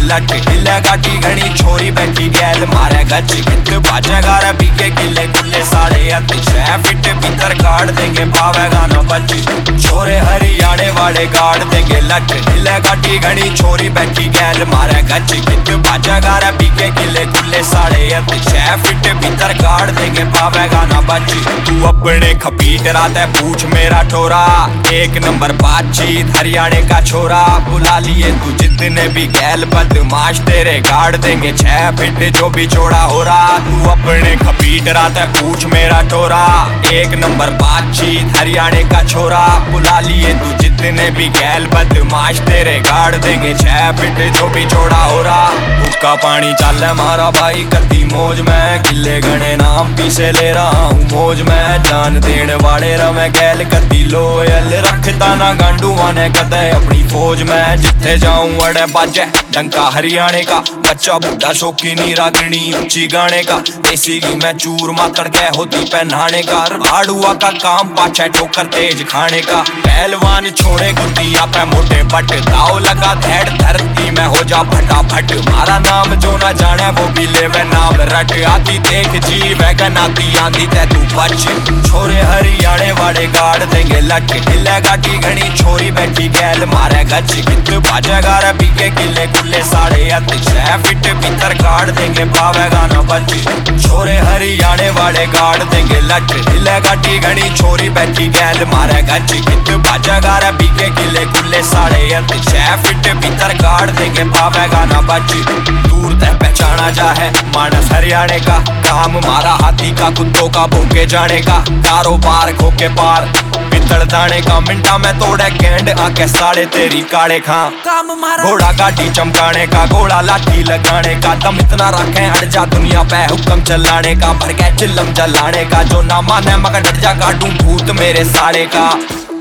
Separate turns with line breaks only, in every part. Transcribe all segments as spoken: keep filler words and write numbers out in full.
लट हिले गाटी घनी छोरी बैठी गैल मारे गच कित बाजेगा रे बीके किले गुल्ले साढ़े अत छह फिट भीतर गाड़ देंगे पावेगा न बच छोरे हरियाणे वाले गाड़ देंगे लट हिले गाटी घनी छोरी बैठी गैल मारे गच कित बाजेगा रे बीके किले गुल्ले साढ़े अत छह फिट भीतर गाड़ देंगे पावेगा न बच तू अपने खपीट रात पूछ मेरा ठोरा एक नंबर बातचीत हरियाणे का छोरा बुला लिए तू जितने भी गैल बदमाश तेरे गाड़ देंगे छह फिट जो भी चौड़ा हो रहा तू अपने खपीट रात पूछ मेरा ठोरा एक नंबर बातचीत हरियाणे का छोरा बुला लिए तू जितने भी गैल बदमाश तेरे गाड़ देंगे छह फिट जो भी चौड़ा हो रहा उसका पानी चल मारा भाई कती मौज में किले गणे नाम पीछे ले रहा हूँ मौज में जान देने वाले रमे गैल कती लोयल रखता ना गांडू ने कदे अपनी फौज में जिथे जाऊं अड़े बाजे डंका हरियाणे का बच्चा बुढ़ा शौकीनी रागनी ऊंची गाने का देसी घी में चूर मातड़ गए होती पहनाने का भाड़ुआ का काम पाछे ठोकर तेज खाने का पहलवान छोड़े गुद्दिया पे मोटे बट दाव लगा धैड़ धरती में हो जा फटाफट मारा नाम जो ना जाने वो भी ले वे नाम रट आती देख जी वैगन आती आंधी ते तू बच छोरे हरियाणे वाले गाड़ देंगे लट हिले गाटी घनी छोरी बैठी गैल मारे गच कित बाजेगा रे बीके किले गुल्ले साढ़े अत छह फिट भीतर गाड़ देंगे पावेगा न बच छोरे हरियाणे वाले गाड़ देंगे लट हिले गाटी घनी छोरी बैठी गैल मारे गच कित बाजेगा रे बीके किले गुल्ले साढ़े अत छह फिट भीतर गाड़ देंगे पावेगा न बच दूर तक पहचाना जा है मानस हरियाणे का काम मारा हाथी का कुत्तों का भूखे जाने का कारोबार खोके पार पितल दाने का मिंटा में तोड़े गेंड आके साड़े तेरी काड़े खा
काम मारा
घोड़ा गाड़ी चमकाने का घोड़ा लाठी लगाने का दम इतना रखे हट जा दुनिया पे हुक्म चलाने का भर के चिल्लम जलाने का जो ना माने मगर डट जा काटू भूत मेरे साड़े का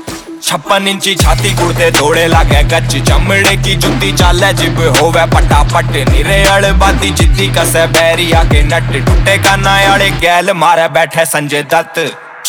छप्पन इंची छाती गुड़ते दौड़े लागे गच चमड़े की जुत्ती चाले जिब होवे पटापट निरे अड़ बाती जिद्दी कसे बैरी आके नट टूटे का नायाड़े गैल मारे बैठे संजय दत्त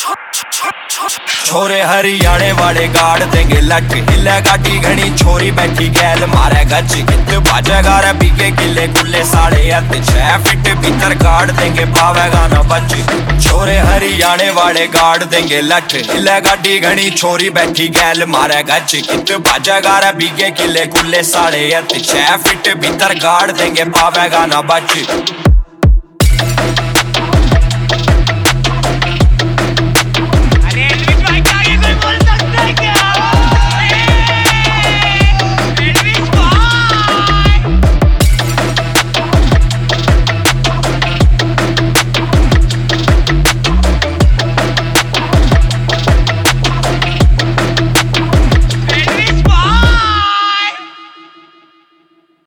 छोरे हरियाणे वाले गाड़ देंगे लट हिले गाटी घनी छोरी बैठी गैल मारे गच कित बाजेगा रे बीके किले गुल्ले साढ़े अत छह फिट भीतर गाड़ देंगे पावेगा न बच छोरे हरियाणे वाले गाड़ देंगे लट हिले गाटी घनी छोरी बैठी गैल मारे गच कित बाजेगा रे बीके किले गुल्ले साढ़े अत छह फिट भीतर गाड़ देंगे पावेगा न बच।